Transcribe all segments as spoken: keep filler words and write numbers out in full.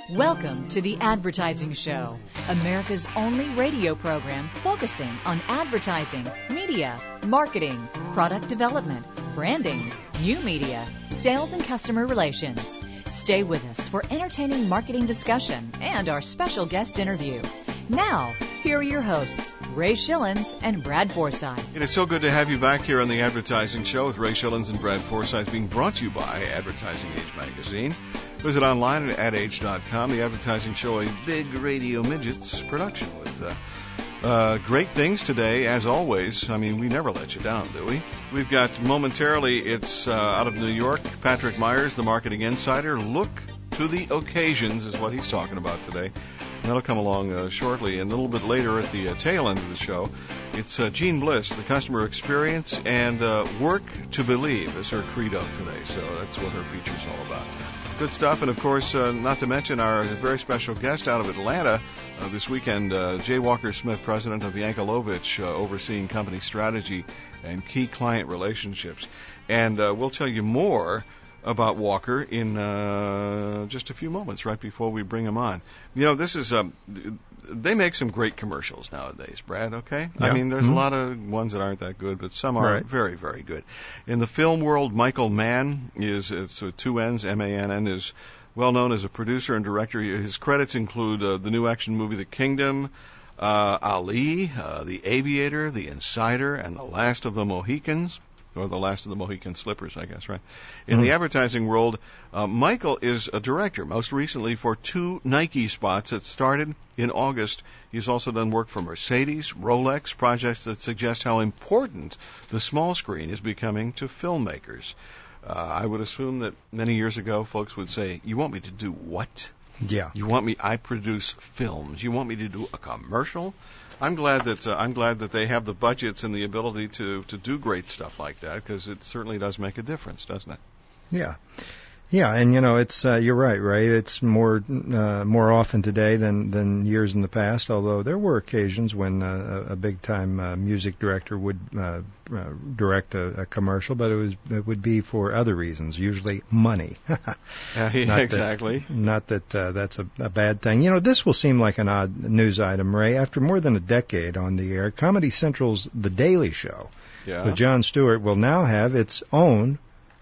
Welcome to The Advertising Show, America's only radio program focusing on advertising, media, marketing, product development, branding, new media, sales, and customer relations. Stay with us for entertaining marketing discussion and our special guest interview. Now, here are your hosts, Ray Schillens and Brad Forsythe. It is so good to have you back here on The Advertising Show with Ray Schillens and Brad Forsythe, being brought to you by Advertising Age Magazine. Visit online at ad age dot com. The Advertising Show, a big Radio Midgets production with uh, uh, great things today, as always. I mean, we never let you down, do we? We've got momentarily, it's uh, out of New York, Patrick Myers, the Marketing Insider. Look to the occasions is what he's talking about today. That'll come along uh, shortly. And a little bit later at the uh, tail end of the show, it's uh, Jean Bliss, the customer experience, and uh, work to believe is her credo today. So that's what her feature's all about. Good stuff. And, of course, uh, not to mention our very special guest out of Atlanta uh, this weekend, uh, Jay Walker-Smith, president of Yankelovich, uh, overseeing company strategy and key client relationships. And uh, we'll tell you more about Walker in uh, just a few moments, right before we bring him on. You know, this is um, they make some great commercials nowadays, Brad. Okay, yeah. I mean, there's mm-hmm. a lot of ones that aren't that good, but some are right. very, very good. In the film world, Michael Mann is it's uh, two N's, M A N N, is well known as a producer and director. His credits include uh, the new action movie The Kingdom, uh, Ali, uh, The Aviator, The Insider, and The Last of the Mohicans. Or The Last of the Mohican Slippers, I guess, right? In mm-hmm. the advertising world, uh, Michael is a director, most recently for two Nike spots that started in August. He's also done work for Mercedes, Rolex, projects that suggest how important the small screen is becoming to filmmakers. Uh, I would assume that many years ago, folks would say, you want me to do what? Yeah. You want me, I produce films. You want me to do a commercial? I'm glad that uh, I'm glad that they have the budgets and the ability to, to do great stuff like that, because it certainly does make a difference, doesn't it? Yeah, yeah, and you know, it's uh, you're right, Ray. It's more uh, more often today than than years in the past. Although there were occasions when uh, a big time uh, music director would uh, uh, direct a, a commercial, but it was it would be for other reasons, usually money. uh, yeah, not exactly. That, not that uh, that's a, a bad thing. You know, this will seem like an odd news item, Ray. After more than a decade on the air, Comedy Central's The Daily Show yeah. with Jon Stewart will now have its own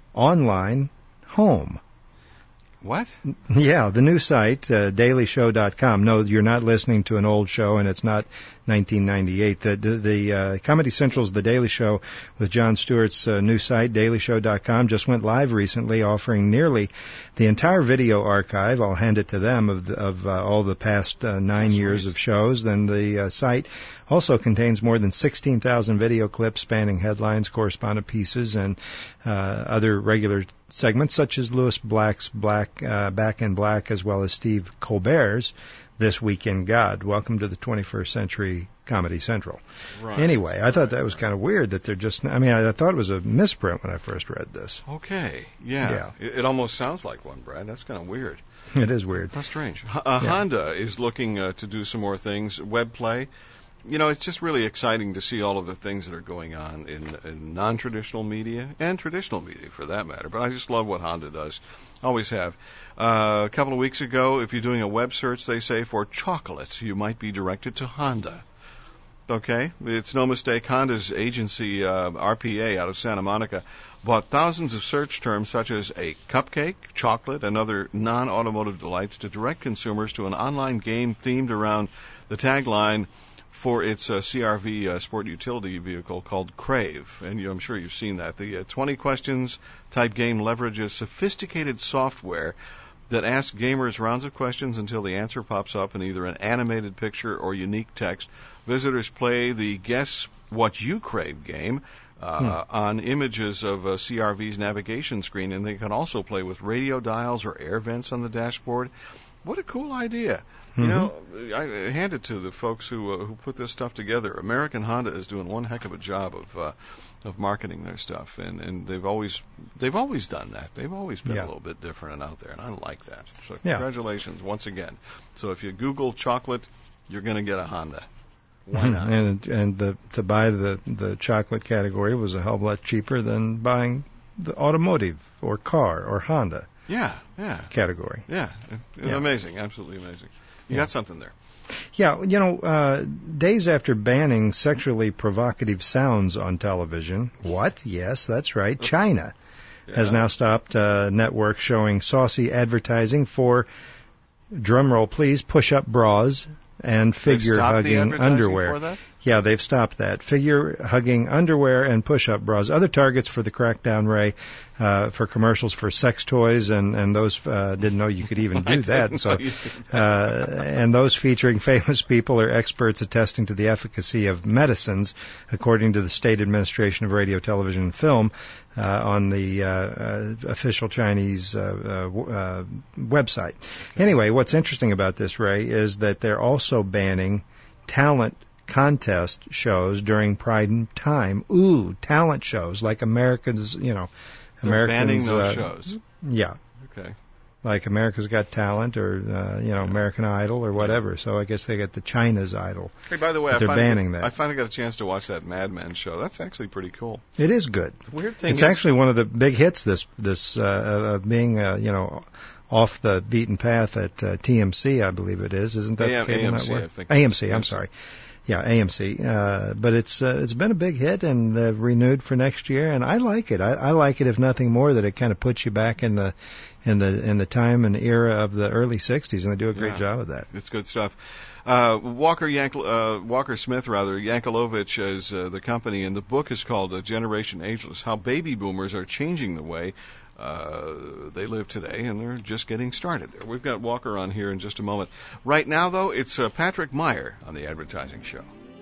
online home. What? Yeah, the new site, uh, daily show dot com. No, you're not listening to an old show, and it's not nineteen ninety-eight. The, the, the uh, Comedy Central's The Daily Show with Jon Stewart's uh, new site, daily show dot com, just went live recently, offering nearly the entire video archive. I'll hand it to them of, the, of uh, all the past uh, nine That's years right. of shows. Then the uh, site also contains more than sixteen thousand video clips spanning headlines, correspondent pieces, and uh, other regular segments such as Louis Black's Black uh, Back in Black, as well as Steve Colbert's This Week in God. Welcome to the twenty-first century Comedy Central. Right. Anyway, I thought that was kind of weird that they're just, I mean, I, I thought it was a misprint when I first read this. Okay, yeah. yeah. It, it almost sounds like one, Brad. That's kind of weird. It is weird. How strange. H- uh, yeah. Honda is looking uh, to do some more things. Web play. You know, it's just really exciting to see all of the things that are going on in, in non-traditional media and traditional media, for that matter. But I just love what Honda does. Always have. Uh, a couple of weeks ago, if you're doing a web search, they say for chocolate, you might be directed to Honda. Okay? It's no mistake. Honda's agency, uh, R P A, out of Santa Monica, bought thousands of search terms such as a cupcake, chocolate, and other non-automotive delights to direct consumers to an online game themed around the tagline for its uh, C R V uh, sport utility vehicle called Crave. And you, I'm sure you've seen that. The uh, twenty questions type game leverages sophisticated software that asks gamers rounds of questions until the answer pops up in either an animated picture or unique text. Visitors play the Guess What You Crave game uh, hmm. on images of uh, C R V's navigation screen, and they can also play with radio dials or air vents on the dashboard. What a cool idea. You know, I hand it to the folks who uh, who put this stuff together. American Honda is doing one heck of a job of uh, of marketing their stuff, and, and they've always they've always done that. They've always been yeah. a little bit different and out there, and I like that. So yeah. congratulations once again. So if you Google chocolate, you're going to get a Honda. Why not? and and the to buy the the chocolate category was a hell of a lot cheaper than buying the automotive or car or Honda. Yeah, yeah. category. Yeah, Yeah. amazing, absolutely amazing. You Yeah. got something there. Yeah, you know, uh, days after banning sexually provocative sounds on television, what? Yes, that's right. China has Yeah. now stopped uh, networks showing saucy advertising for, drumroll please, push-up bras and They've stopped the figure-hugging advertising underwear. for that? Yeah, they've stopped that. Figure-hugging underwear and push-up bras. Other targets for the crackdown, Ray, uh, for commercials for sex toys, and, and those uh, didn't know you could even do that. So, uh, and those featuring famous people or experts attesting to the efficacy of medicines, according to the State Administration of Radio, Television, and Film, uh, on the uh, uh, official Chinese uh, uh, uh, website. Anyway, what's interesting about this, Ray, is that they're also banning talent contest shows during prime time. Ooh, talent shows like Americans, you know, They're banning Americans. those uh, shows. Yeah, Okay. like America's Got Talent or uh, you know American Idol or whatever. So I guess they got the China's Idol. Hey, by the way, But I they're finally, banning that. I finally got a chance to watch that Mad Men show. That's actually pretty cool. It is good. The weird thing It's is, actually one of the big hits. This this uh, of being uh, you know off the beaten path at uh, T M C, I believe it is. Isn't that A M- the cable A M C, network? I think. A M C. A M I'm C. sorry. Yeah, A M C. Uh, but it's uh, it's been a big hit and uh, renewed for next year, and I like it. I, I like it if nothing more that it kind of puts you back in the in the in the time and era of the early sixties, and they do a great Yeah. job of that. It's good stuff. Uh, Walker Yank- uh, Walker Smith, rather, Yankelovich is uh, the company, and the book is called uh, Generation Ageless, How Baby Boomers Are Changing the Way uh, They Live Today, and they're just getting started there. We've got Walker on here in just a moment. Right now, though, it's uh, Patrick Meyer on the Advertising Show.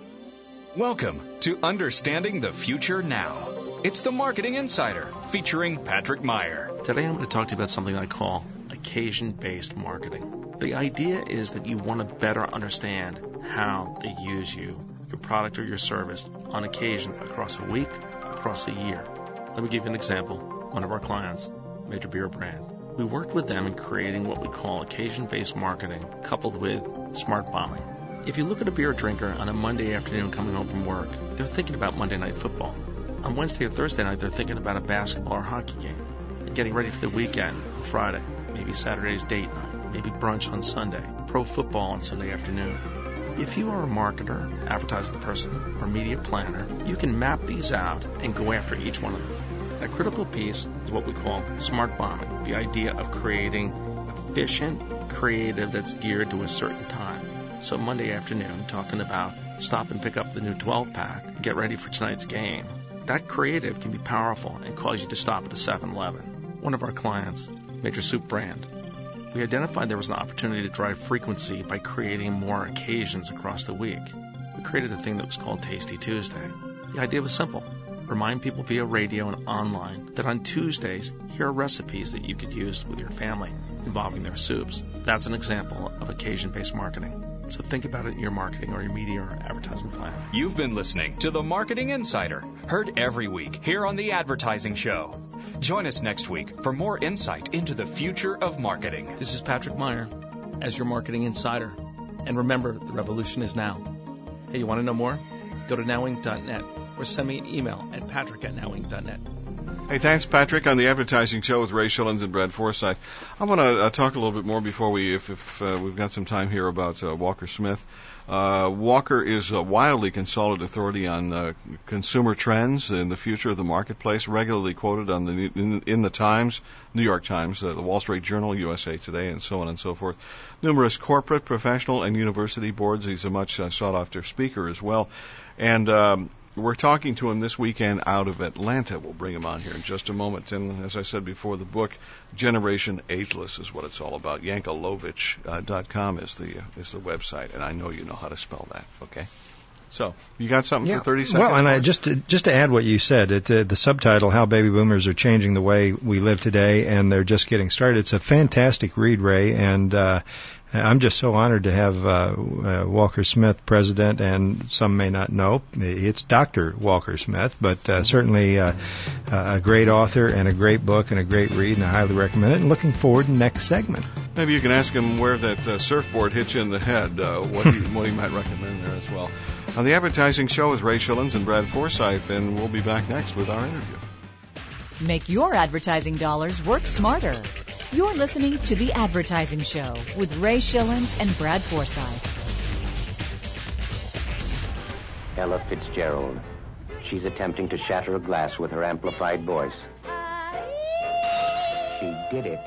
Welcome to Understanding the Future Now. It's the Marketing Insider featuring Patrick Meyer. Today I'm going to talk to you about something I call occasion-based marketing. The idea is that you want to better understand how they use you, your product or your service, on occasion across a week, across a year. Let me give you an example. One of our clients, major beer brand. We worked with them in creating what we call occasion-based marketing coupled with smart bombing. If you look at a beer drinker on a Monday afternoon coming home from work, they're thinking about Monday Night Football. On Wednesday or Thursday night, they're thinking about a basketball or hockey game. They're getting ready for the weekend, Friday, maybe Saturday's date night, maybe brunch on Sunday, pro football on Sunday afternoon. If you are a marketer, advertising person, or media planner, you can map these out and go after each one of them. A critical piece is what we call smart bombing, the idea of creating efficient, creative that's geared to a certain time. So Monday afternoon, talking about stop and pick up the new twelve pack and get ready for tonight's game. That creative can be powerful and cause you to stop at a seven eleven. One of our clients, major soup brand, we identified there was an opportunity to drive frequency by creating more occasions across the week. We created a thing that was called Tasty Tuesday. The idea was simple. Remind people via radio and online that on Tuesdays, here are recipes that you could use with your family involving their soups. That's an example of occasion-based marketing. So think about it in your marketing or your media or advertising plan. You've been listening to the Marketing Insider, heard every week here on the Advertising Show. Join us next week for more insight into the future of marketing. This is Patrick Meyer as your marketing insider. And remember, the revolution is now. Hey, you want to know more? Go to now inc dot net or send me an email at patrick at now inc dot net. Hey, thanks, Patrick, on the Advertising Show with Ray Schillens and Brad Forsythe. I want to uh, talk a little bit more before we, if, if uh, we've got some time here, about uh, Walker Smith. Uh, Walker is a widely consulted authority on uh, consumer trends and the future of the marketplace, regularly quoted on the in, in the Times, New York Times, uh, the Wall Street Journal, U S A Today, and so on and so forth. Numerous corporate, professional, and university boards. He's a much uh, sought-after speaker as well. And um, we're talking to him this weekend out of Atlanta. We'll bring him on here in just a moment. And as I said before, the book Generation Ageless is what it's all about. Yankelovich dot com is the uh, is the website, and I know you know how to spell that. Okay, so you got something Yeah. for thirty seconds? Well, and I, Mark? just to, just to add what you said, it, uh, the subtitle, How Baby Boomers Are Changing the Way We Live Today, and they're just getting started. It's a fantastic read, Ray, and uh, I'm just so honored to have uh, uh, Walker Smith, president, and some may not know, it's Doctor Walker Smith, but uh, certainly uh, a great author and a great book and a great read, and I highly recommend it. And looking forward to the next segment. Maybe you can ask him where that uh, surfboard hit you in the head, uh, what, he, what he might recommend there as well. On the Advertising Show with Ray Schillens and Brad Forsythe, and we'll be back next with our interview. Make your advertising dollars work smarter. You're listening to The Advertising Show with Ray Schillens and Brad Forsythe. Ella Fitzgerald. She's attempting to shatter a glass with her amplified voice. She did it.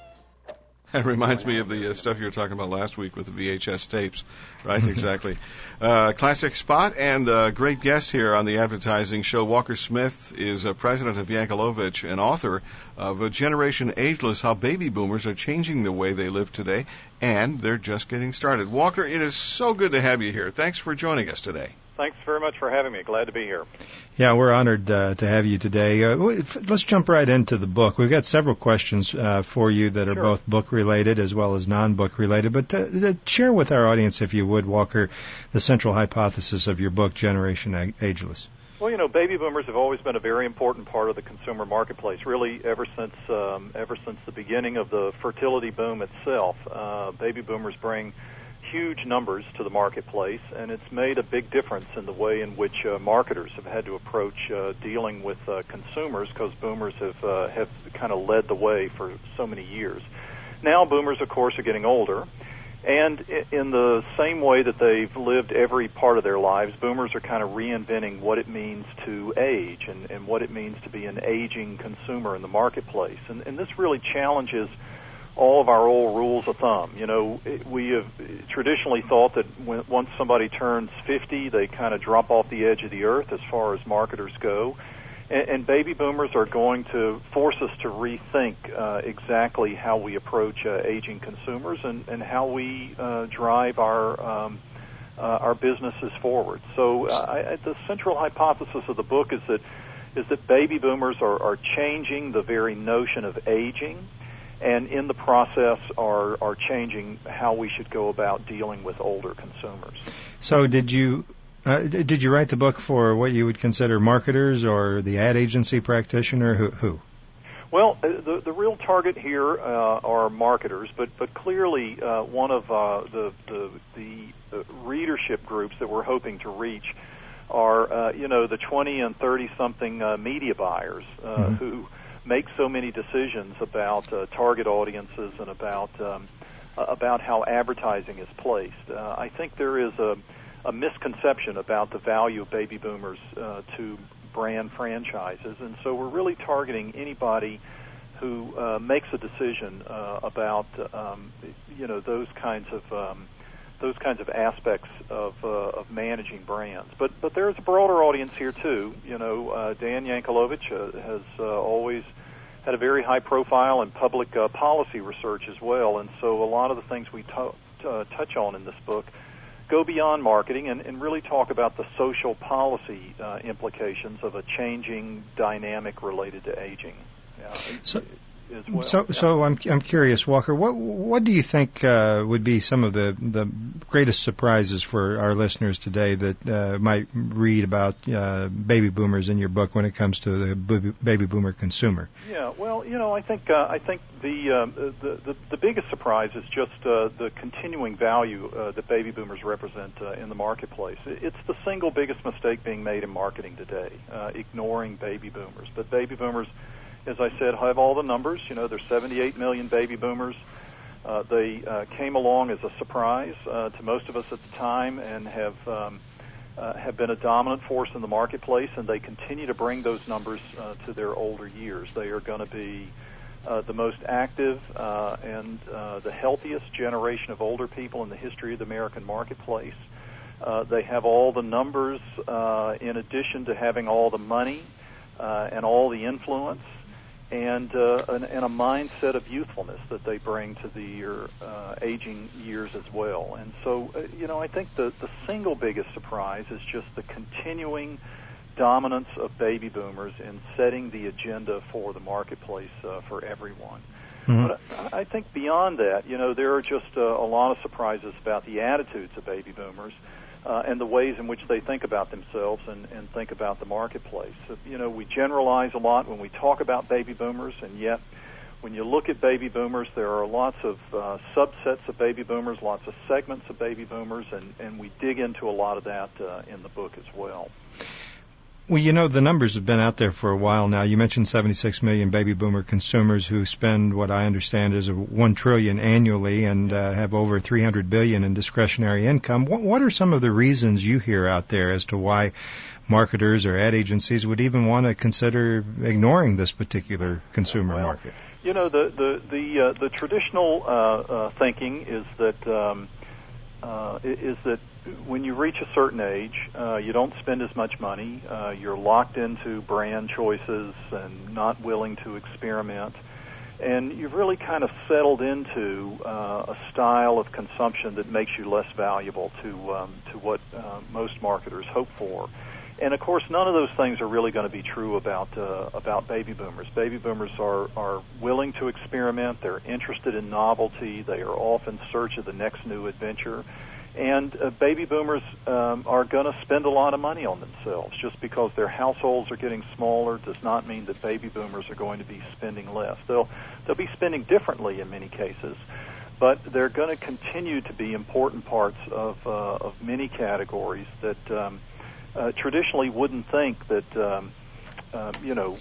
That reminds me of the uh, stuff you were talking about last week with the V H S tapes. Right, exactly. Uh, classic spot and uh, great guest here on the Advertising Show. Walker Smith is uh, president of Yankelovich and author of uh, Generation Ageless, How Baby Boomers Are Changing the Way They Live Today, and they're just getting started. Walker, it is so good to have you here. Thanks for joining us today. Thanks very much for having me. Glad to be here. Yeah, we're honored uh, to have you today. Uh, let's jump right into the book. We've got several questions uh, for you that are Sure. both book-related as well as non-book related. But uh, share with our audience, if you would, Walker, the central hypothesis of your book, Generation Ageless. Well, you know, baby boomers have always been a very important part of the consumer marketplace, really ever since um, ever since the beginning of the fertility boom itself. Uh, baby boomers bring huge numbers to the marketplace, and it's made a big difference in the way in which uh, marketers have had to approach uh, dealing with uh, consumers, because boomers have uh, have kind of led the way for so many years. Now, boomers, of course, are getting older, and in the same way that they've lived every part of their lives, boomers are kind of reinventing what it means to age and, and what it means to be an aging consumer in the marketplace. And, and this really challenges all of our old rules of thumb. You know, we have traditionally thought that when, once somebody turns fifty, they kind of drop off the edge of the earth as far as marketers go. And, and baby boomers are going to force us to rethink uh, exactly how we approach uh, aging consumers and, and how we uh, drive our um, uh, our businesses forward. So uh, I, the central hypothesis of the book is that is that baby boomers are, are changing the very notion of aging, and in the process are are changing how we should go about dealing with older consumers. So did you uh, did you write the book for what you would consider marketers or the ad agency practitioner? Who? who? Well, the the real target here uh, are marketers, but but clearly uh, one of uh, the, the the readership groups that we're hoping to reach are uh, you know the twenty and thirty something uh, media buyers uh, mm-hmm. who make so many decisions about uh, target audiences and about um, uh, about how advertising is placed. Uh, I think there is a, a misconception about the value of baby boomers uh, to brand franchises, and so we're really targeting anybody who uh, makes a decision uh, about um, you know those kinds of um, those kinds of aspects of uh, of managing brands. But but there's a broader audience here too. You know, uh, Dan Yankelovich uh, has uh, always had a very high profile in public uh, policy research as well, and so a lot of the things we to- uh, touch on in this book go beyond marketing and, and really talk about the social policy uh, implications of a changing dynamic related to aging. Yeah, so, as well. so, yeah. so I'm I'm curious, Walker. What what do you think uh, would be some of the, the greatest surprises for our listeners today that uh, might read about uh, baby boomers in your book when it comes to the baby, baby boomer consumer? Yeah, well, you know, I think uh, I think the, um, the the the biggest surprise is just uh, the continuing value uh, that baby boomers represent uh, in the marketplace. It's the single biggest mistake being made in marketing today, uh, ignoring baby boomers. But baby boomers, as I said, have all the numbers. You know, there's seventy-eight million baby boomers. Uh, they uh, came along as a surprise uh, to most of us at the time and have um, uh, have been a dominant force in the marketplace, and they continue to bring those numbers uh, to their older years. They are going to be uh, the most active uh, and uh, the healthiest generation of older people in the history of the American marketplace. Uh, they have all the numbers uh, in addition to having all the money uh, and all the influence, and, uh, and, and a mindset of youthfulness that they bring to the uh, aging years as well. And so, uh, you know, I think the, the single biggest surprise is just the continuing dominance of baby boomers in setting the agenda for the marketplace uh, for everyone. Mm-hmm. But I, I think beyond that, you know, there are just uh, a lot of surprises about the attitudes of baby boomers. Uh, and the ways in which they think about themselves and, and think about the marketplace. So, you know, we generalize a lot when we talk about baby boomers, and yet when you look at baby boomers, there are lots of uh, subsets of baby boomers, lots of segments of baby boomers, and, and we dig into a lot of that uh, in the book as well. Well, you know, the numbers have been out there for a while now. You mentioned seventy-six million baby boomer consumers who spend what I understand is a one trillion annually and uh, have over three hundred billion in discretionary income. What, what are some of the reasons you hear out there as to why marketers or ad agencies would even want to consider ignoring this particular consumer well, market? You know, the the the, uh, the traditional uh, uh, thinking is that um, uh, is that when you reach a certain age, uh, you don't spend as much money. Uh, you're locked into brand choices and not willing to experiment. And you've really kind of settled into uh, a style of consumption that makes you less valuable to um, to what uh, most marketers hope for. And of course, none of those things are really going to be true about uh, about baby boomers. Baby boomers are are willing to experiment. They're interested in novelty. They are off in search of the next new adventure. And uh, baby boomers um, are going to spend a lot of money on themselves. Just because their households are getting smaller does not mean that baby boomers are going to be spending less. They'll they'll be spending differently in many cases, but they're going to continue to be important parts of uh, of many categories that um, uh, traditionally wouldn't think that um, uh, you know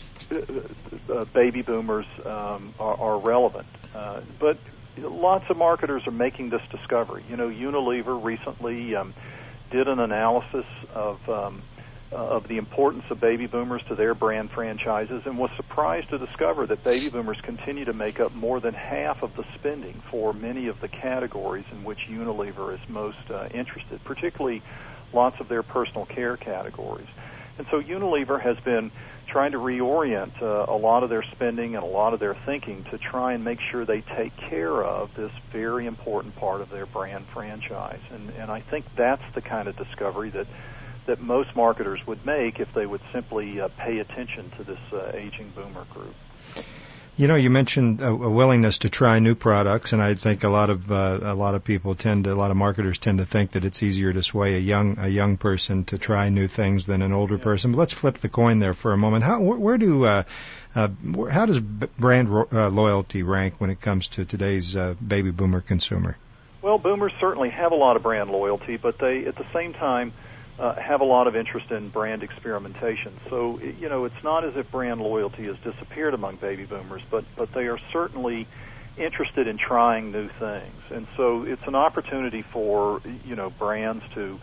uh, uh, baby boomers um, are, are relevant, uh, but. Lots of marketers are making this discovery. You know, Unilever recently um, did an analysis of um, uh, of the importance of baby boomers to their brand franchises and was surprised to discover that baby boomers continue to make up more than half of the spending for many of the categories in which Unilever is most uh, interested, particularly lots of their personal care categories. And so Unilever has been trying to reorient uh, a lot of their spending and a lot of their thinking to try and make sure they take care of this very important part of their brand franchise. And, and I think that's the kind of discovery that, that most marketers would make if they would simply uh, pay attention to this uh, aging boomer group. You know, you mentioned a, a willingness to try new products, and I think a lot of uh, a lot of people tend to, a lot of marketers tend to think that it's easier to sway a young a young person to try new things than an older yeah. person. But let's flip the coin there for a moment. How where, where do uh, uh, where, how does brand ro- uh, loyalty rank when it comes to today's uh, baby boomer consumer? Well, boomers certainly have a lot of brand loyalty, but they at the same time Uh, have a lot of interest in brand experimentation. So, you know, it's not as if brand loyalty has disappeared among baby boomers, but, but they are certainly interested in trying new things. And so it's an opportunity for, you know, brands to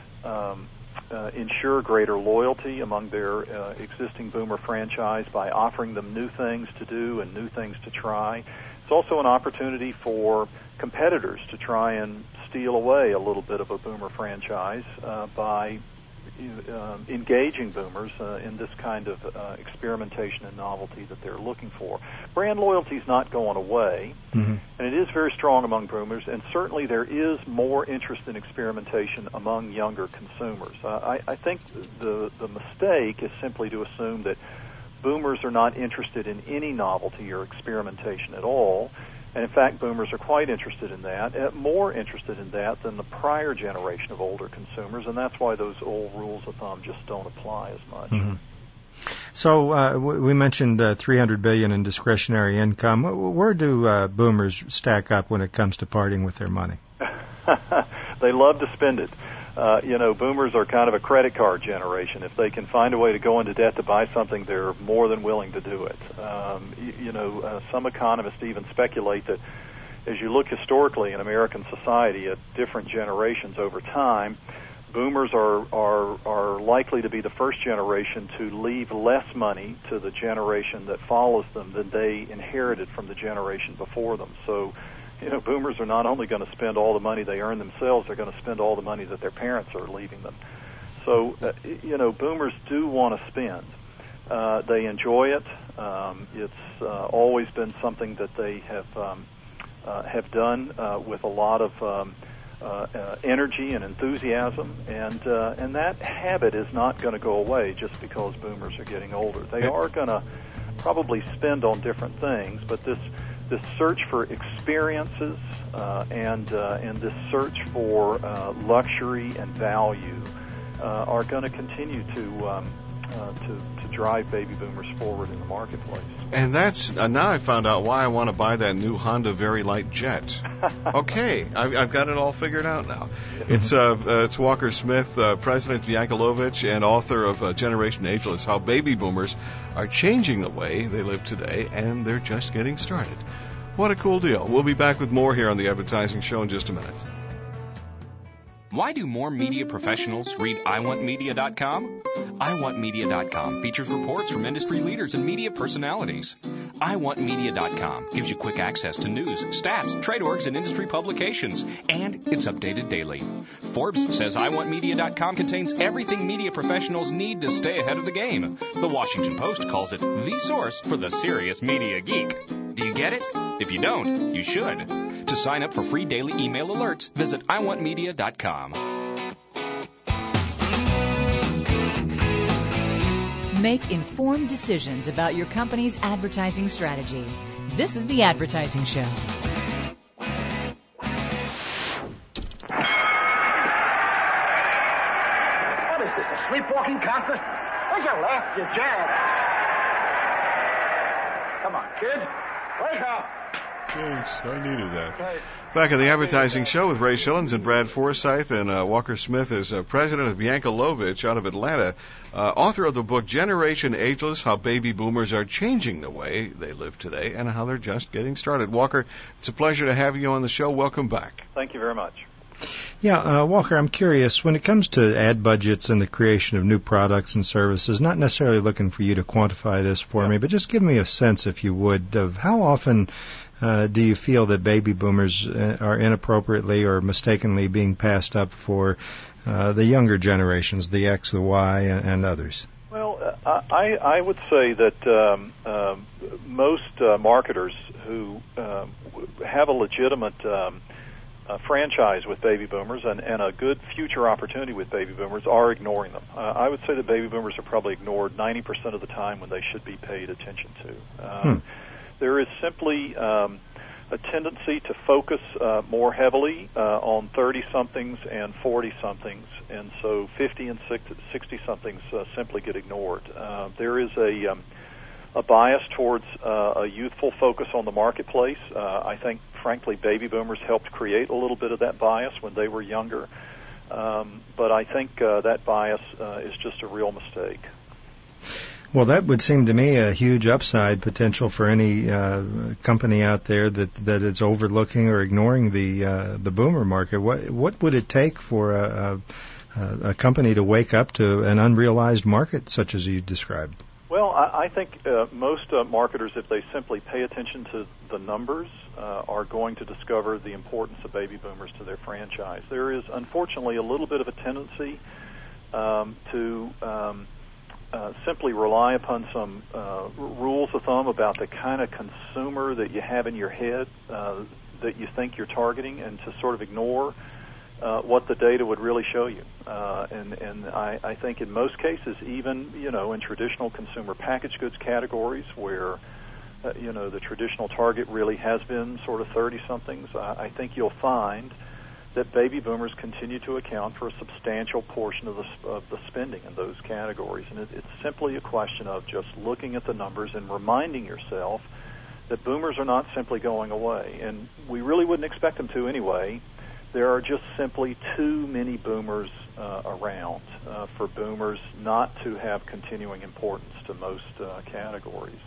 um, uh, ensure greater loyalty among their uh, existing boomer franchise by offering them new things to do and new things to try. It's also an opportunity for competitors to try and steal away a little bit of a boomer franchise uh, by uh, engaging boomers uh, in this kind of uh, experimentation and novelty that they're looking for. Brand loyalty is not going away, mm-hmm. and it is very strong among boomers, and certainly there is more interest in experimentation among younger consumers. Uh, I, I think the, the mistake is simply to assume that boomers are not interested in any novelty or experimentation at all. And in fact, boomers are quite interested in that, uh, more interested in that than the prior generation of older consumers, and that's why those old rules of thumb just don't apply as much. Mm-hmm. So uh, we mentioned uh, three hundred billion dollars in discretionary income. Where do uh, boomers stack up when it comes to parting with their money? They love to spend it. Uh, you know, boomers are kind of a credit card generation. If they can find a way to go into debt to buy something, they're more than willing to do it. Um, you, you know, uh, some economists even speculate that as you look historically in American society at different generations over time, boomers are, are, are likely to be the first generation to leave less money to the generation that follows them than they inherited from the generation before them. So, you know, boomers are not only going to spend all the money they earn themselves, they're going to spend all the money that their parents are leaving them. So, uh, you know, boomers do want to spend. Uh, they enjoy it. Um, it's uh, always been something that they have um, uh, have done uh, with a lot of um, uh, uh, energy and enthusiasm, and uh, and that habit is not going to go away just because boomers are getting older. They are going to probably spend on different things, but this. This search for experiences uh, and uh, and this search for uh, luxury and value uh, are going to continue to, um, uh, to to drive baby boomers forward in the marketplace. And that's uh, now I found out why I want to buy that new Honda Very Light Jet. Okay, I've, I've got it all figured out now. It's uh, uh, it's Walker Smith, uh, President of Yankelovich, and author of uh, Generation Ageless: How Baby Boomers Are Changing the Way They Live Today, and They're Just Getting Started. What a cool deal. We'll be back with more here on the Advertising Show in just a minute. Why do more media professionals read I want media dot com? I want media dot com features reports from industry leaders and media personalities. I want media dot com gives you quick access to news, stats, trade orgs, and industry publications, and it's updated daily. Forbes says I want media dot com contains everything media professionals need to stay ahead of the game. The Washington Post calls it the source for the serious media geek. Do you get it? If you don't, you should. To sign up for free daily email alerts, visit I want media dot com. Make informed decisions about your company's advertising strategy. This is The Advertising Show. What is this, a sleepwalking contest? Where's your left, you jab? Come on, kid. Wake up. Thanks. I needed that. Back at the Advertising Show with Ray Schillens and Brad Forsythe, and uh, Walker Smith is uh, president of Yankelovich out of Atlanta, uh, author of the book Generation Ageless: How Baby Boomers Are Changing the Way They Live Today and How They're Just Getting Started. Walker, it's a pleasure to have you on the show. Welcome back. Thank you very much. Yeah, uh, Walker, I'm curious, when it comes to ad budgets and the creation of new products and services, not necessarily looking for you to quantify this for yeah. me, but just give me a sense, if you would, of how often uh, do you feel that baby boomers uh, are inappropriately or mistakenly being passed up for uh, the younger generations, the X, the Y, and, and others? Well, uh, I, I would say that um, uh, most uh, marketers who uh, have a legitimate um, uh, franchise with baby boomers and, and a good future opportunity with baby boomers are ignoring them. Uh, I would say that baby boomers are probably ignored ninety percent of the time when they should be paid attention to. Um, hmm. There is simply um, a tendency to focus uh, more heavily uh, on thirty-somethings and forty-somethings, and so fifty and sixty-somethings uh, simply get ignored. Uh, there is a, um, a bias towards uh, a youthful focus on the marketplace. Uh, I think, frankly, baby boomers helped create a little bit of that bias when they were younger, um, but I think uh, that bias uh, is just a real mistake. Well, that would seem to me a huge upside potential for any uh, company out there that, that is overlooking or ignoring the uh, the boomer market. What what would it take for a, a, a company to wake up to an unrealized market such as you described? Well, I, I think uh, most uh, marketers, if they simply pay attention to the numbers, uh, are going to discover the importance of baby boomers to their franchise. There is, unfortunately, a little bit of a tendency um, to um, Uh, simply rely upon some uh, rules of thumb about the kind of consumer that you have in your head uh, that you think you're targeting, and to sort of ignore uh, what the data would really show you. Uh, and and I, I think in most cases, even you know in traditional consumer packaged goods categories where uh, you know the traditional target really has been sort of thirty-somethings, I, I think you'll find that baby boomers continue to account for a substantial portion of the, of the spending in those categories. And it, it's simply a question of just looking at the numbers and reminding yourself that boomers are not simply going away. And we really wouldn't expect them to anyway. There are just simply too many boomers uh, around uh, for boomers not to have continuing importance to most uh, categories.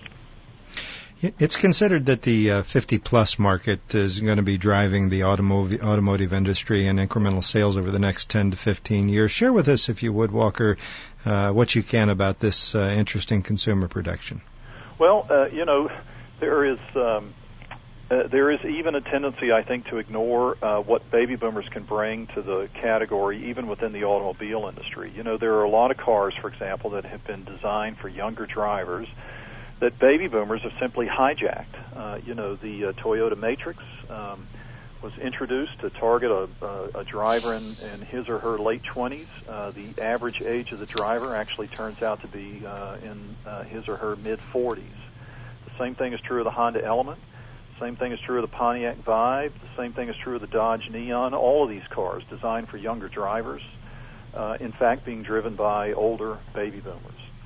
It's considered that the uh, fifty-plus market is going to be driving the automotive, automotive industry and incremental sales over the next ten to fifteen years. Share with us, if you would, Walker, uh, what you can about this uh, interesting consumer production. Well, uh, you know, there is um, uh, there is even a tendency, I think, to ignore uh, what baby boomers can bring to the category, even within the automobile industry. You know, there are a lot of cars, for example, that have been designed for younger drivers that baby boomers have simply hijacked. Uh, you know, the uh, Toyota Matrix um, was introduced to target a, a, a driver in, in his or her late twenties. Uh, the average age of the driver actually turns out to be uh, in uh, his or her mid-forties. The same thing is true of the Honda Element. The same thing is true of the Pontiac Vibe. The same thing is true of the Dodge Neon. All of these cars designed for younger drivers, uh, in fact, being driven by older baby boomers.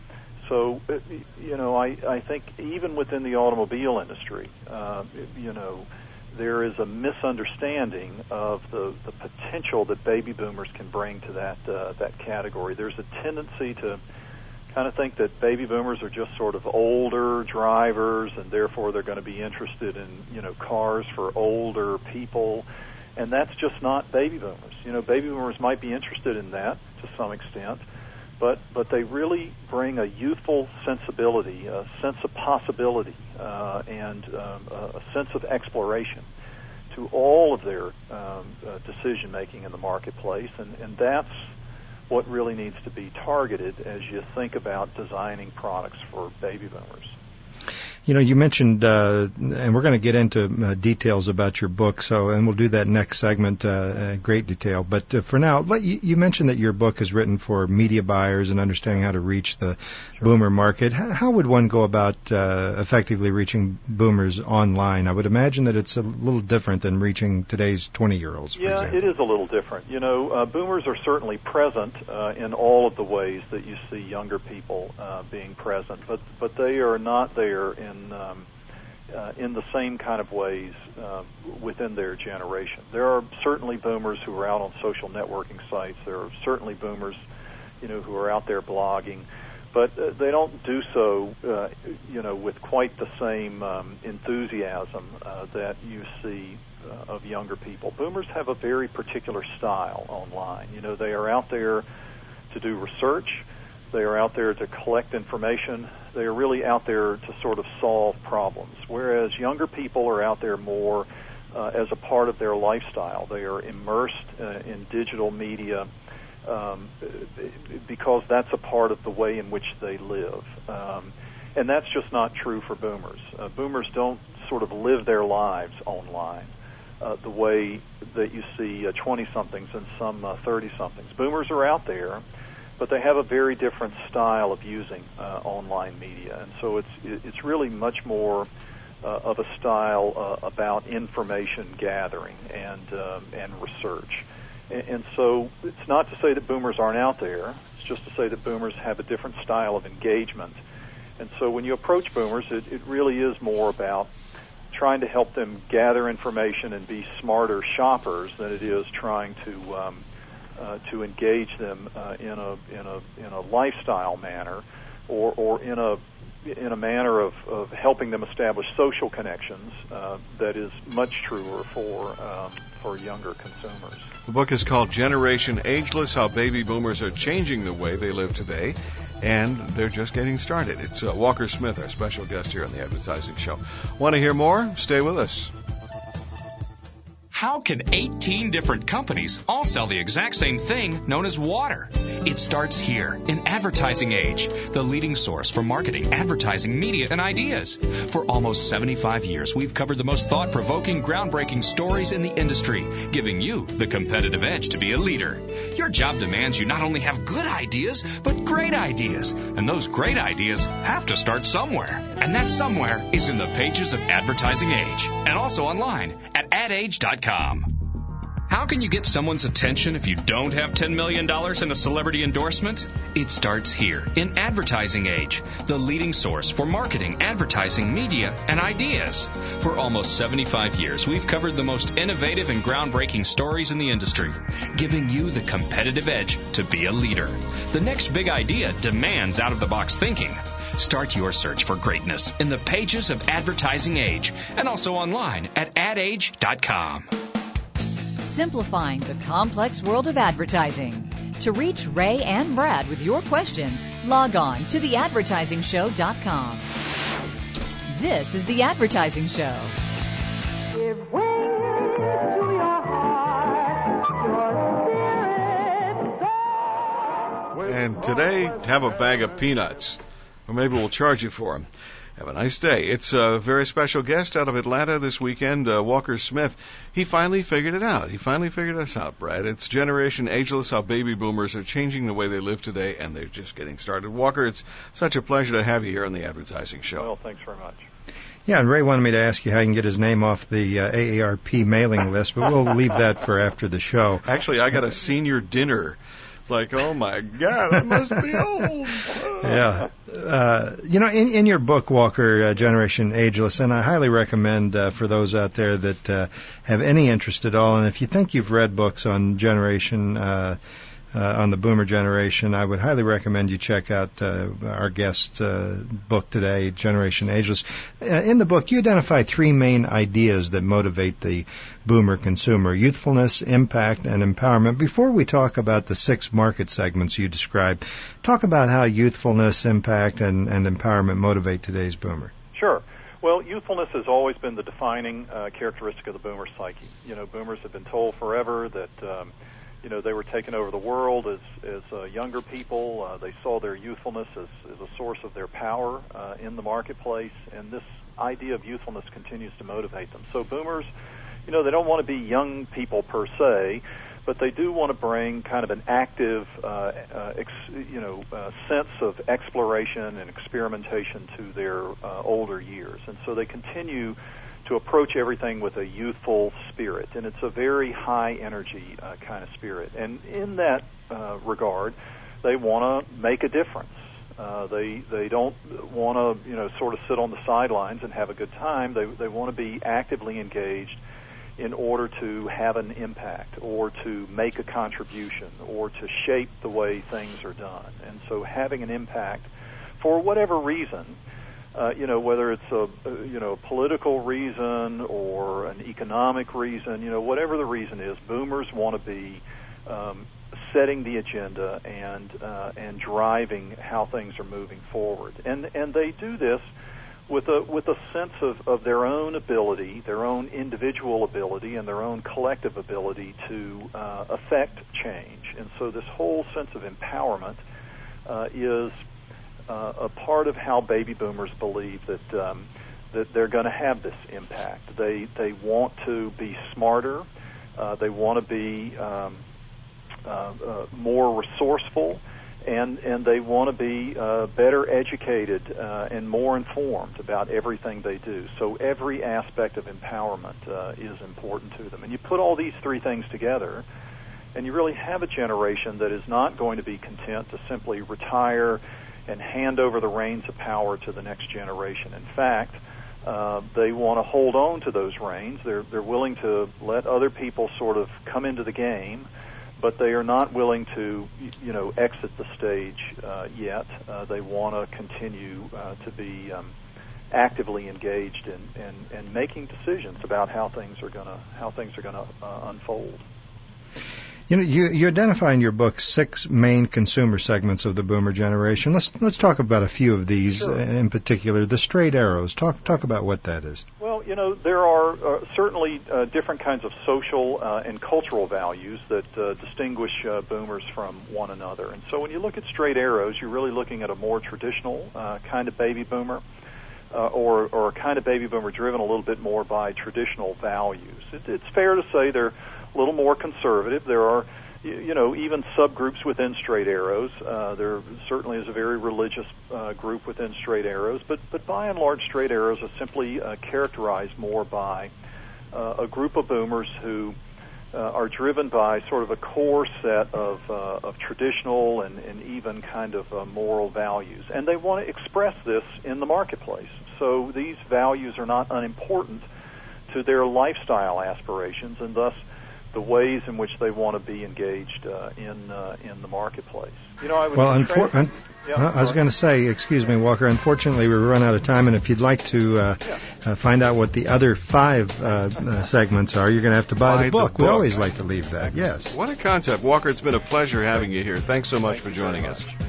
so, you know, I, I think even within the automobile industry, uh, you know, there is a misunderstanding of the, the potential that baby boomers can bring to that uh, that category. There's a tendency to kind of think that baby boomers are just sort of older drivers, and therefore they're going to be interested in, you know, cars for older people, and that's just not baby boomers. You know, baby boomers might be interested in that to some extent, but but they really bring a youthful sensibility, a sense of possibility, uh, and um, a sense of exploration to all of their um, uh, decision making in the marketplace, and, and that's what really needs to be targeted as you think about designing products for baby boomers. You know, you mentioned, uh, and we're going to get into uh, details about your book, so, and we'll do that next segment, uh, in great detail. But uh, for now, let you, you mentioned that your book is written for media buyers and understanding how to reach the sure. boomer market. How, how would one go about uh, effectively reaching boomers online? I would imagine that it's a little different than reaching today's twenty-year-olds, for yeah, example. It is a little different. You know, uh, boomers are certainly present uh, in all of the ways that you see younger people uh, being present, but, but they are not there in In, um, uh, in the same kind of ways uh, within their generation. There are certainly boomers who are out on social networking sites. There are certainly boomers, you know, who are out there blogging, but uh, they don't do so, uh, you know, with quite the same um, enthusiasm uh, that you see uh, of younger people. Boomers have a very particular style online. You know, they are out there to do research. They are out there to collect information. They are really out there to sort of solve problems, whereas younger people are out there more uh, as a part of their lifestyle. They are immersed uh, in digital media um, because that's a part of the way in which they live. Um, and that's just not true for boomers. Uh, boomers don't sort of live their lives online uh, the way that you see uh, twenty-somethings and some uh, thirty-somethings. Boomers are out there, but they have a very different style of using uh, online media, and so it's it's really much more uh, of a style uh, about information gathering and um, and research. And, and so it's not to say that boomers aren't out there. It's just to say that boomers have a different style of engagement. And so when you approach boomers, it, it really is more about trying to help them gather information and be smarter shoppers than it is trying to um, Uh, to engage them uh, in a in a in a lifestyle manner, or or in a in a manner of, of helping them establish social connections uh, that is much truer for um, for younger consumers. The book is called Generation Ageless: How Baby Boomers Are Changing the Way They Live Today, and they're just getting started. It's uh, Walker Smith, our special guest here on the Advertising Show. Want to hear more? Stay with us. How can eighteen different companies all sell the exact same thing known as water? It starts here in Advertising Age, the leading source for marketing, advertising, media, and ideas. For almost seventy-five years, we've covered the most thought-provoking, groundbreaking stories in the industry, giving you the competitive edge to be a leader. Your job demands you not only have good ideas, but great ideas. And those great ideas have to start somewhere. And that somewhere is in the pages of Advertising Age, and also online at ad age dot com. How can you get someone's attention if you don't have ten million dollars in a celebrity endorsement? It starts here in Advertising Age, the leading source for marketing, advertising, media, and ideas. For almost seventy-five years, we've covered the most innovative and groundbreaking stories in the industry, giving you the competitive edge to be a leader. The next big idea demands out-of-the-box thinking. Start your search for greatness in the pages of Advertising Age, and also online at ad age dot com. Simplifying the complex world of advertising. To reach Ray and Brad with your questions, log on to the advertising show dot com. This is The Advertising Show. Give wings to your heart, your spirit. And today, have a bag of peanuts. Or maybe we'll charge you for them. Have a nice day. It's a very special guest out of Atlanta this weekend, uh, Walker Smith. He finally figured it out. He finally figured us out, Brad. It's Generation Ageless: How Baby Boomers Are Changing the Way They Live Today, and they're just getting started. Walker, it's such a pleasure to have you here on the Advertising Show. Well, thanks very much. Yeah, and Ray wanted me to ask you how you can get his name off the uh, A A R P mailing list, but we'll leave that for after the show. Actually, I got a senior dinner. It's like, oh, my God, I must be old. Yeah. Uh, you know, in, in your book, Walker, uh, Generation Ageless, and I highly recommend uh, for those out there that uh, have any interest at all, and if you think you've read books on generation, uh, uh, on the boomer generation, I would highly recommend you check out uh, our guest uh, book today, Generation Ageless. Uh, in the book, you identify three main ideas that motivate the boomer consumer: youthfulness, impact, and empowerment. Before we talk about the six market segments you describe, talk about how youthfulness, impact, and, and empowerment motivate today's boomer. Sure. Well, youthfulness has always been the defining uh, characteristic of the boomer psyche. You know, boomers have been told forever that, um, you know, they were taking over the world as, as uh, younger people. Uh, they saw their youthfulness as, as a source of their power uh, in the marketplace, and this idea of youthfulness continues to motivate them. So boomers, you know, they don't want to be young people per se, but they do want to bring kind of an active, uh, uh, ex, you know, uh, sense of exploration and experimentation to their uh, older years. And so they continue to approach everything with a youthful spirit, and it's a very high energy uh, kind of spirit. And in that uh, regard, they want to make a difference. Uh, they they don't want to, you know, sort of sit on the sidelines and have a good time. They they want to be actively engaged in order to have an impact or to make a contribution or to shape the way things are done. And so having an impact for whatever reason, uh, you know, whether it's a, a, you know, political reason or an economic reason, you know, whatever the reason is, boomers want to be um, setting the agenda and uh, and driving how things are moving forward. And and they do this with a with a sense of, of their own ability, their own individual ability, and their own collective ability to uh, affect change. And so this whole sense of empowerment uh, is uh, a part of how baby boomers believe that um, that they're going to have this impact. They they want to be smarter. Uh, they want to be um, uh, uh, more resourceful. And and they want to be uh, better educated uh, and more informed about everything they do. So every aspect of empowerment uh, is important to them. And you put all these three things together, and you really have a generation that is not going to be content to simply retire and hand over the reins of power to the next generation. In fact, uh, they want to hold on to those reins. They're they're willing to let other people sort of come into the game, but they are not willing to, you know, exit the stage uh, yet. Uh, they want to continue uh, to be um, actively engaged in, in, in making decisions about how things are going to how things are going to uh, unfold. You know, you, you identify in your book six main consumer segments of the boomer generation. Let's let's talk about a few of these. Sure. In particular, the straight arrows. Talk talk about what that is. Well, you know, there are uh, certainly uh, different kinds of social uh, and cultural values that uh, distinguish uh, boomers from one another. And so when you look at straight arrows, you're really looking at a more traditional uh, kind of baby boomer, uh, or, or a kind of baby boomer driven a little bit more by traditional values. It, it's fair to say they're a little more conservative. There are, you know, even subgroups within straight arrows. Uh, there certainly is a very religious uh, group within straight arrows, but but by and large, straight arrows are simply uh, characterized more by uh, a group of boomers who uh, are driven by sort of a core set of uh, of traditional and, and even kind of uh, moral values, and they want to express this in the marketplace. So these values are not unimportant to their lifestyle aspirations, and thus the ways in which they want to be engaged uh, in uh, in the marketplace. You know, I was well, unfor- un- yeah, I was going to say, excuse me, Walker. Unfortunately, we run out of time, and if you'd like to uh, yeah. uh, find out what the other five uh, uh, segments are, you're going to have to buy, Buy the, book. the book. We always like to leave that. Yes. What a concept. Walker, it's been a pleasure having you here. Thanks so much Thank for you very joining much. us.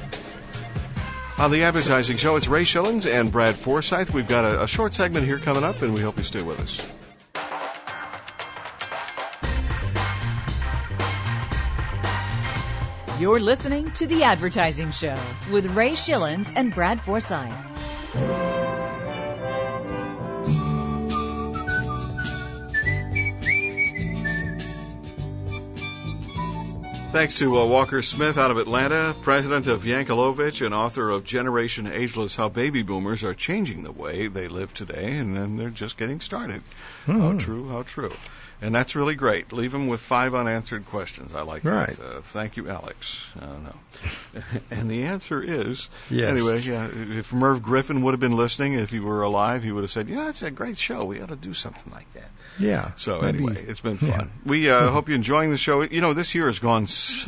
On the Advertising Show, it's Ray Schillens and Brad Forsythe. We've got a, a short segment here coming up, and we hope you stay with us. You're listening to The Advertising Show with Ray Schillens and Brad Forsythe. Thanks to uh, Walker Smith out of Atlanta, president of Yankelovich and author of Generation Ageless, How Baby Boomers Are Changing the Way They Live Today, and then they're just getting started. Mm-hmm. How true, how true. And that's really great. Leave them with five unanswered questions. I like right. that. Uh, thank you, Alex. Uh, no. And the answer is, yes. anyway, yeah, if Merv Griffin would have been listening, if he were alive, he would have said, yeah, that's a great show. We ought to do something like that. Yeah. So maybe. anyway, it's been fun. Yeah. We uh, hope you're enjoying the show. You know, this year has gone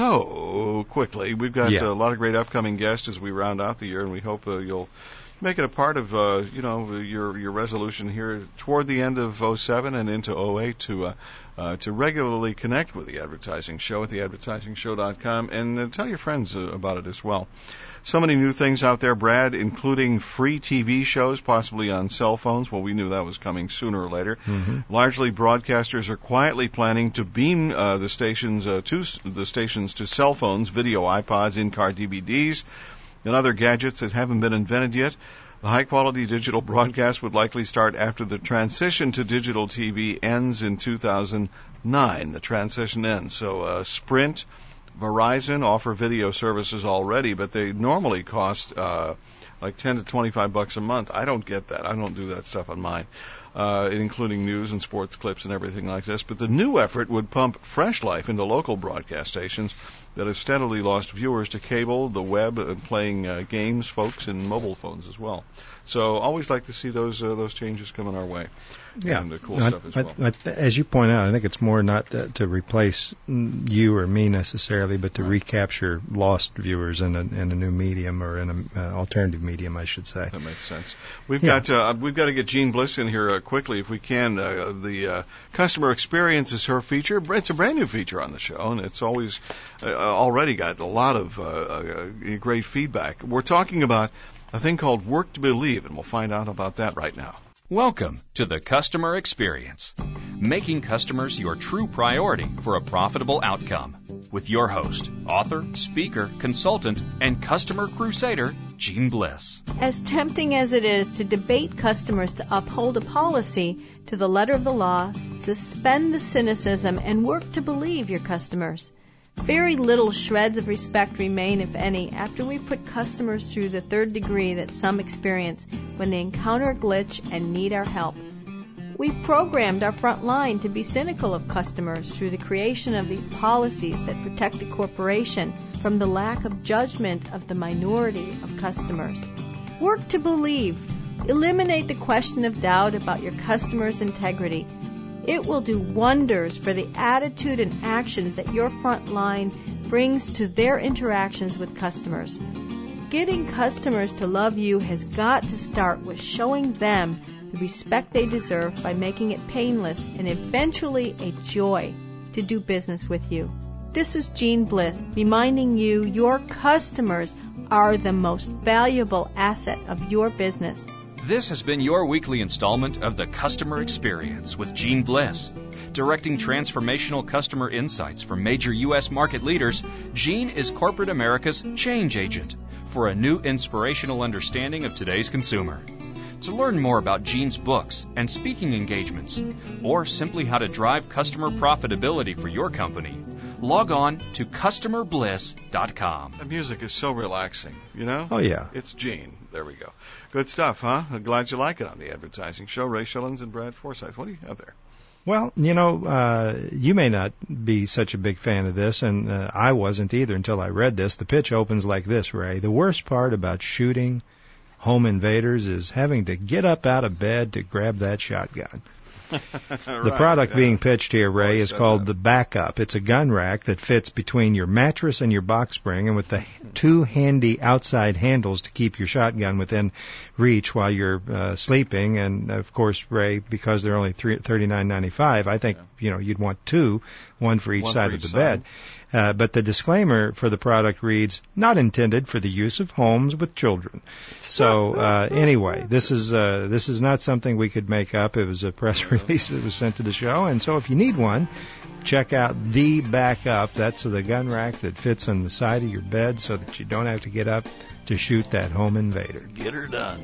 so quickly. We've got yeah. a lot of great upcoming guests as we round out the year, and we hope uh, you'll make it a part of, uh, you know, your your resolution here toward the end of oh seven and into oh eight to uh, uh, to regularly connect with the Advertising Show at the advertising show dot com and uh, tell your friends uh, about it as well. So many new things out there, Brad, including free T V shows, possibly on cell phones. Well, we knew that was coming sooner or later. Mm-hmm. Largely, broadcasters are quietly planning to beam uh, the stations uh, to the stations to cell phones, video iPods, in-car D V Ds, and other gadgets that haven't been invented yet. The high-quality digital broadcast would likely start after the transition to digital T V ends in two thousand nine. The transition ends. So uh, Sprint, Verizon offer video services already, but they normally cost uh, like ten to twenty-five bucks a month. I don't get that. I don't do that stuff on mine, uh, including news and sports clips and everything like this. But the new effort would pump fresh life into local broadcast stations that have steadily lost viewers to cable, the web, and playing uh, games, folks, and mobile phones as well. So always like to see those uh, those changes coming our way. Yeah, and the cool I, stuff as I, well. I, as you point out, I think it's more not to, to replace you or me necessarily, but to right. recapture lost viewers in a in a new medium or in an uh, alternative medium, I should say. That makes sense. We've Yeah. got uh, we've got to get Gene Bliss in here uh, quickly if we can. Uh, the uh, customer experience is her feature. It's a brand new feature on the show, and it's always uh, already got a lot of uh, uh, great feedback. We're talking about a thing called Work to Believe, and we'll find out about that right now. Welcome to the Customer Experience, making customers your true priority for a profitable outcome. With your host, author, speaker, consultant, and customer crusader, Gene Bliss. As tempting as it is to debate customers to uphold a policy to the letter of the law, suspend the cynicism and work to believe your customers. Very little shreds of respect remain, if any, after we put customers through the third degree that some experience when they encounter a glitch and need our help. We've programmed our front line to be cynical of customers through the creation of these policies that protect the corporation from the lack of judgment of the minority of customers. Work to believe. Eliminate the question of doubt about your customer's integrity. It will do wonders for the attitude and actions that your front line brings to their interactions with customers. Getting customers to love you has got to start with showing them the respect they deserve by making it painless and eventually a joy to do business with you. This is Gene Bliss reminding you your customers are the most valuable asset of your business. This has been your weekly installment of the Customer Experience with Gene Bliss. Directing transformational customer insights for major U S market leaders, Gene is corporate America's change agent for a new inspirational understanding of today's consumer. To learn more about Gene's books and speaking engagements, or simply how to drive customer profitability for your company, log on to customer bliss dot com. The music is so relaxing, you know? Oh, yeah. It's Gene. There we go. Good stuff, huh? I'm glad you like it on the Advertising Show. Ray Shillings and Brad Forsythe. What do you have there? Well, you know, uh, you may not be such a big fan of this, and uh, I wasn't either until I read this. The pitch opens like this, Ray. The worst part about shooting home invaders is having to get up out of bed to grab that shotgun. Right, the product yeah. being pitched here, Ray, Oh, is said called that. the Backup. It's a gun rack that fits between your mattress and your box spring, and with the two handy outside handles to keep your shotgun within reach while you're uh, sleeping. And of course, Ray, because they're only thirty-nine ninety-five, I think Yeah. you know you'd want two, one for each One side for of the each bed. side. Uh, but the disclaimer for the product reads, not intended for the use of homes with children. So uh, anyway, this is uh, this is not something we could make up. It was a press release that was sent to the show. And so if you need one, check out the Backup. That's the gun rack that fits on the side of your bed so that you don't have to get up to shoot that home invader. Get her done.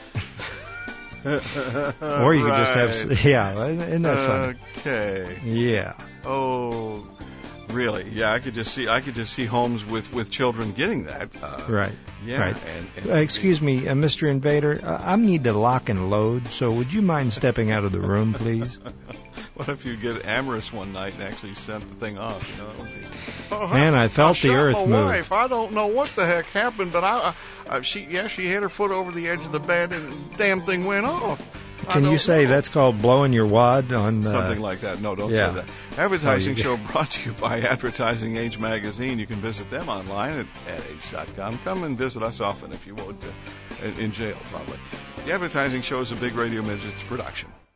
Or you could just have, yeah, isn't that funny? Okay. Yeah. Oh, really? Yeah, I could just see. I could just see homes with, with children getting that. Uh, Right. Yeah. Right. And, and Uh, excuse me, uh, Mister Invader, uh, I need to lock and load, so would you mind stepping out of the room, please? What if you get amorous one night and actually sent the thing off? You know, it would be, oh, Man, I felt I the shot earth my move. Wife. I don't know what the heck happened, but I, I, she, yeah, she hit her foot over the edge of the bed, and the damn thing went off. Can you say know. that's called blowing your wad on uh, something like that? No, don't yeah. say that. Advertising Oh, show brought to you by Advertising Age magazine. You can visit them online at ad age dot com. Come and visit us often if you would. Uh, in jail, probably. The Advertising Show is a Big Radio Midgets production.